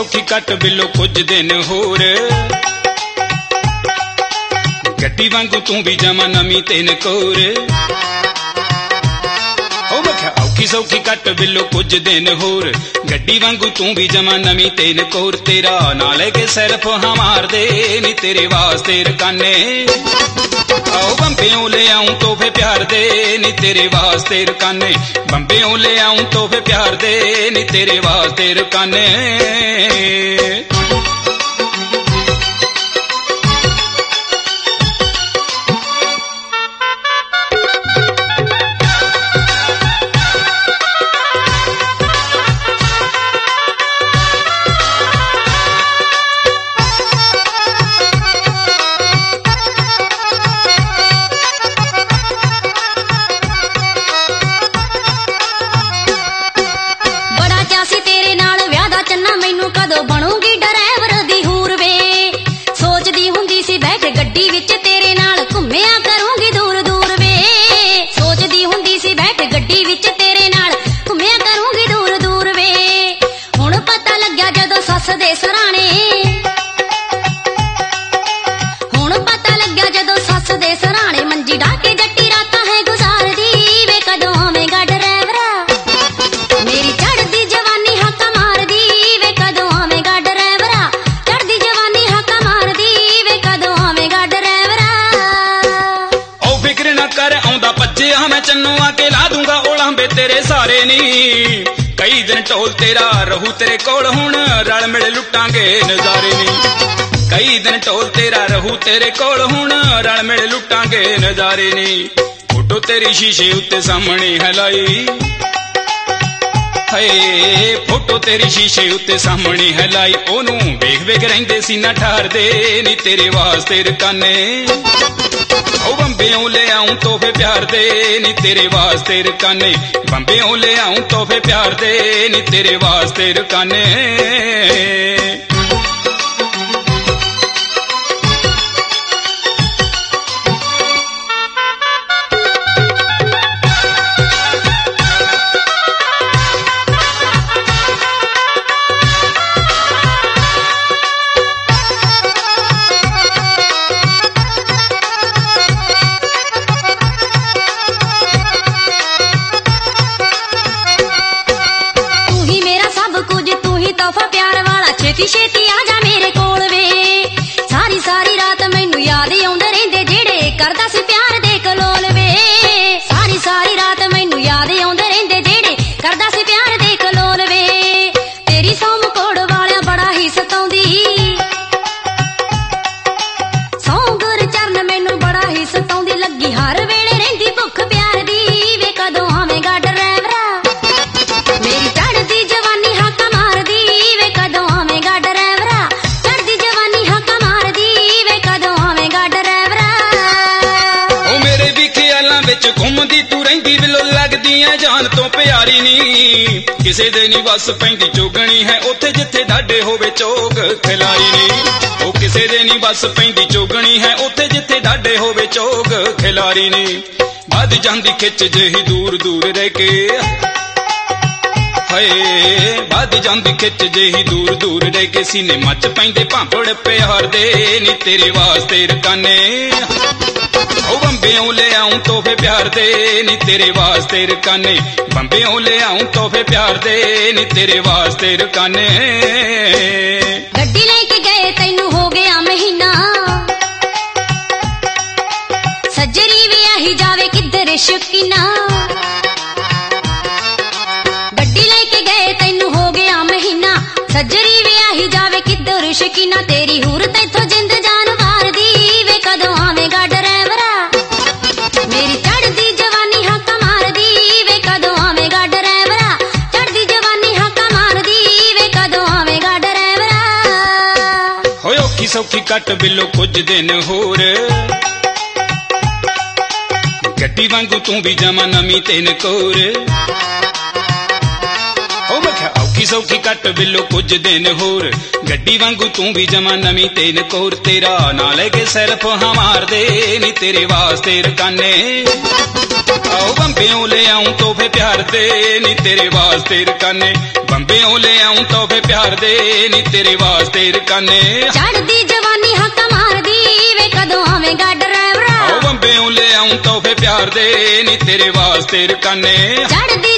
सौखी cut below कुछ दिन होर गड्डी वांगू तू भी जमा नमी तेन कोर औखी सौखी कट बिलो कुछ दिन होर गड्डी वांगू तू भी जमा नमी तेन कोर तेरा ना लेके सिर्फ हमार दे नी तेरे वास्ते रकाने आओ बंबेओं ले आऊं तोहफे प्यार दे नी तेरे वास्ते रकाने बंबेओं ले आऊं तोहफे प्यार दे नी तेरे वास्ते रकाने तेरे सारे नी कई दिन ढोल तेरा रहू तेरे कोल हुण रल मिल लुटांगे नजारे नी कई दिन ढोल तेरा रहू तेरे कोल हुण रल मिल लुटांगे नजारे नी फोटो तेरी शीशे उत्ते सामने हलाई हाय फोटो तेरी शीशे उत्ते सामने हलाई ओनू वेख वेख रहिंदे सी ना ठार दे नी तेरे वास्ते रकाने बंबेओं ले आऊं तोहफे प्यार दे नी तेरे वास्ते रकाने बंबेओं ले आऊं तोहफे प्यार दे नी तेरे वास्ते रकाने छेती आजा मेरे कोल वे सारी सारी रात मैनू याद आउंदे रहिंदे जेड़े करदा सी प्यार दे कलोल वे सारी सारी रात मैनू याद आउंदे रहिंदे जेड़े करदा सी प्यार दे कलोल वे तेरी सौम कोड़ वालिया बड़ा ही सताउंदी सौंगर चरण मैनू बड़ा ही सताउंदी लगी हर वेले रहिंदी भुख प्यार दी वे कदों आवेगा ड्राइवरा मेरी चढ़दी जवानी हाका मारदी वे कदों घुमदी तू रहिंदी विलो लगदियां जान तो प्यारी नी किसे दे नी वस पैंदी चोगणी है ओथे जिथे डाडे होवे चोग खिलारी नी ओ किसे दे नी वस पैंदी चोगणी है ओथे जिथे डाडे होवे चोग खिलारी नी बद जांदी खिच जेही दूर दूर रह के हाय बद जांदी खिच जेही दूर दूर रह के सीने मच पैंदे भांपड़ प्यार दे नी तेरे वास्ते रकाने बंबेओं ले आऊं तोहफे प्यार दे नी तेरे वास्ते रकाने बंबेओं ले आऊं तोहफे प्यार दे नी तेरे वास्ते रकाने गड्डी लेके गए तैनू हो गया महीना सज्जरी भी आही जावे किधर शकीना गड्डी लेके गए तैनू हो गया महीना सज्जरी भी आही जावे किधर शकीना तेरी हूर तैथों जिंद जान वार दी वे कदों आवेगा ड्राइवरा मेरी चढ़दी जवानी हाका मार दी वे कदों आवेगा ड्राइवरा चढ़दी जवानी हाका मार दी वे कदों आवेगा ड्राइवरा होए औखी सौखी कट बिलो कुछ दिन होर गड्डी वांगू तू भी जमा नमी तेन कोर औखी सौखी कट बिलो कुछ दिन होर गड्डी वांगू तू भी जमा नमी तेन कोर तेरा ना लेके सिर्फ हमार दे नी तेरे वास्ते रकाने ਆਓ ਬੰਬਿਓਂ ਲੈ ਆਉਂ ਤੋਹਫੇ ਪਿਆਰ ਦੇ ਨੀ ਤੇਰੇ ਵਾਸਤੇ ਰਕਾਨੇ ਬੰਬਿਓਂ ਲੈ ਆਉਂ ਤੋਹਫੇ ਪਿਆਰ ਦੇ ਨੀ ਤੇਰੇ ਵਾਸਤੇ ਰਕਾਨੇ ਚੜਦੀ ਜਵਾਨੀ ਹੱਕਾ ਮਾਰਦੀ ਵੇ ਕਦੋਂ ਆਵੇਂਗਾ ਡਰਾਈਵਰਾ ਆਓ ਬੰਬਿਓਂ ਲੈ ਆਉਂ ਤੋਹਫੇ ਪਿਆਰ ਦੇ ਨੀ ਤੇਰੇ ਵਾਸਤੇ ਰਕਾਨੇ ਚੜਦੀ